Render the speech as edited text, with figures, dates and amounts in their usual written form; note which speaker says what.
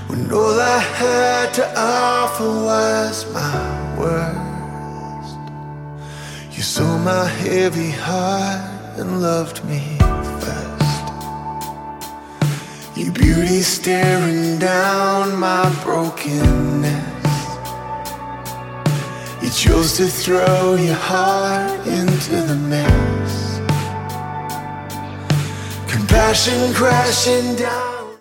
Speaker 1: when all I had to offer was my worst. You saw my heavy heart and loved me first. Your beauty staring down my brokenness. You chose to throw your heart into the mess. Compassion crashing down.